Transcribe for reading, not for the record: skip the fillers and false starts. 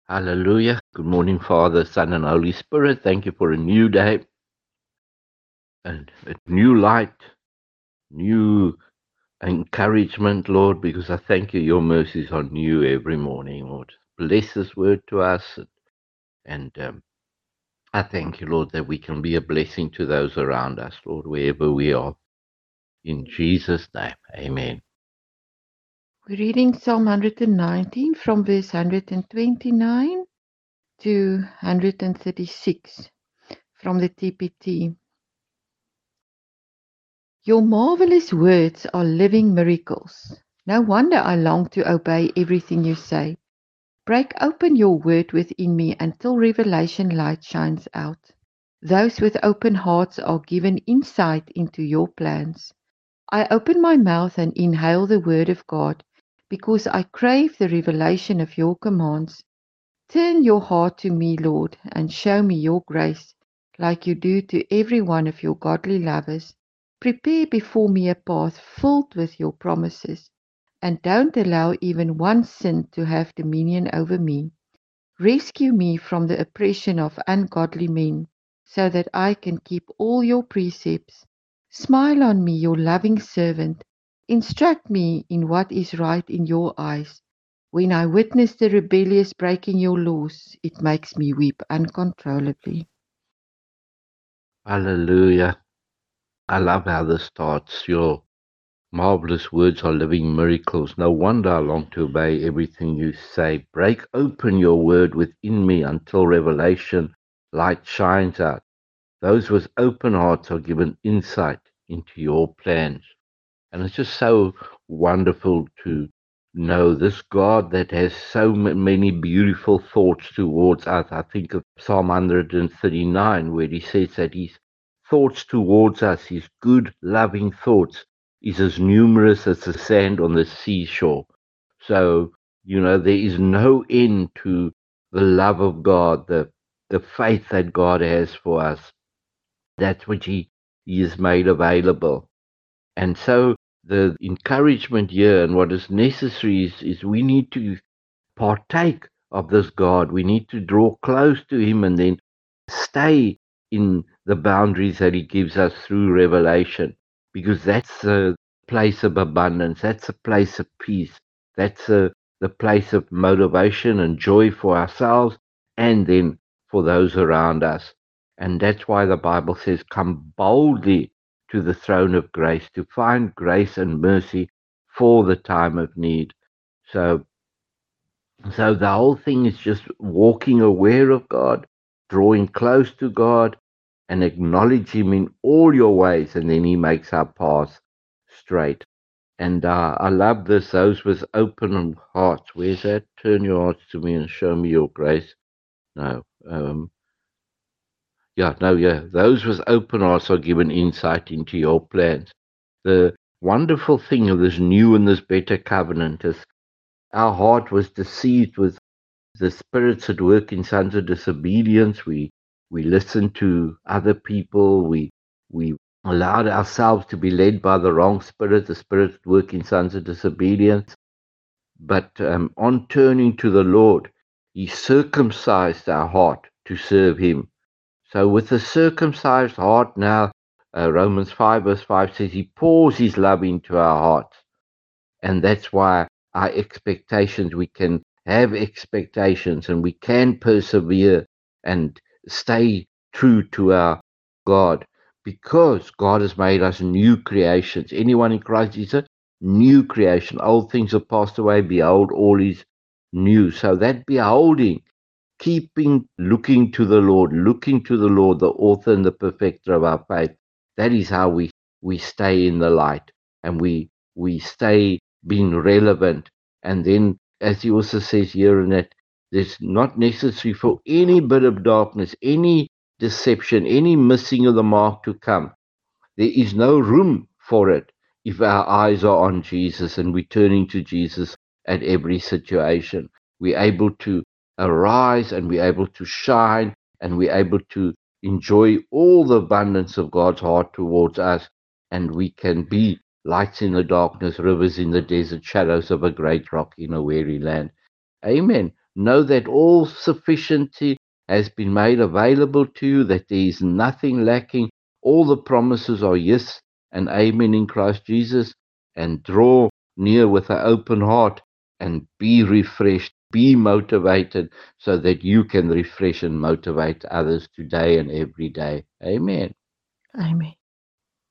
Hallelujah. Good morning, Father, Son, and Holy Spirit. Thank you for a new day and a new light, new encouragement, Lord, because I thank you. Your mercies are new every morning, Lord. Bless this word to us. And I thank you, Lord, that we can be a blessing to those around us, Lord, wherever we are. In Jesus' name, amen. We're reading Psalm 119 from verse 129 to 136 from the TPT. Your marvelous words are living miracles. No wonder I long to obey everything you say. Break open your word within me until revelation light shines out. Those with open hearts are given insight into your plans. I open my mouth and inhale the word of God because I crave the revelation of your commands. Turn your heart to me, Lord, and show me your grace like you do to every one of your godly lovers. Prepare before me a path filled with your promises, and don't allow even one sin to have dominion over me. Rescue me from the oppression of ungodly men, so that I can keep all your precepts. Smile on me, your loving servant. Instruct me in what is right in your eyes. When I witness the rebellious breaking your laws, it makes me weep uncontrollably. Hallelujah. I love how this starts. Your marvelous words are living miracles. No wonder I long to obey everything you say. Break open your word within me until revelation light shines out. Those with open hearts are given insight into your plans. And it's just so wonderful to know this God that has so many beautiful thoughts towards us. I think of Psalm 139, where he says that his thoughts towards us, his good, loving thoughts, is as numerous as the sand on the seashore. So, there is no end to the love of God, the faith that God has for us. That's what he has made available. And so the encouragement here and what is necessary is we need to partake of this God. We need to draw close to him and then stay in the boundaries that he gives us through revelation, because that's a place of abundance. That's a place of peace. That's the place of motivation and joy for ourselves and then for those around us. And that's why the Bible says, come boldly to the throne of grace to find grace and mercy for the time of need. So so the whole thing is just walking aware of God, drawing close to God, and acknowledge Him in all your ways, and then He makes our path straight. And I love this. Those with open hearts. Where's that? Turn your hearts to me and show me your grace. No. Yeah, no, yeah. Those with open hearts are given insight into your plans. The wonderful thing of this new and this better covenant is our heart was deceived with the spirits at work in sons of disobedience. We listened to other people. We allowed ourselves to be led by the wrong spirit, the spirit at work in sons of disobedience. But on turning to the Lord, He circumcised our heart to serve Him. So with a circumcised heart now, Romans 5 verse 5 says He pours His love into our hearts. And that's why our expectations, we can have expectations and we can persevere and stay true to our God, because God has made us new creations. Anyone in Christ is a new creation. Old things have passed away. Behold, all is new. So that beholding, keeping looking to the Lord, the author and the perfecter of our faith. That is how we stay in the light, and we stay being relevant. And then, as he also says here in that, there's not necessary for any bit of darkness, any deception, any missing of the mark to come. There is no room for it if our eyes are on Jesus and we're turning to Jesus at every situation. We're able to arise and we're able to shine and we're able to enjoy all the abundance of God's heart towards us. And we can be lights in the darkness, rivers in the desert, shadows of a great rock in a weary land. Amen. Know that all sufficiency has been made available to you, that there is nothing lacking. All the promises are yes and amen in Christ Jesus. And draw near with an open heart and be refreshed, be motivated so that you can refresh and motivate others today and every day. Amen. Amen.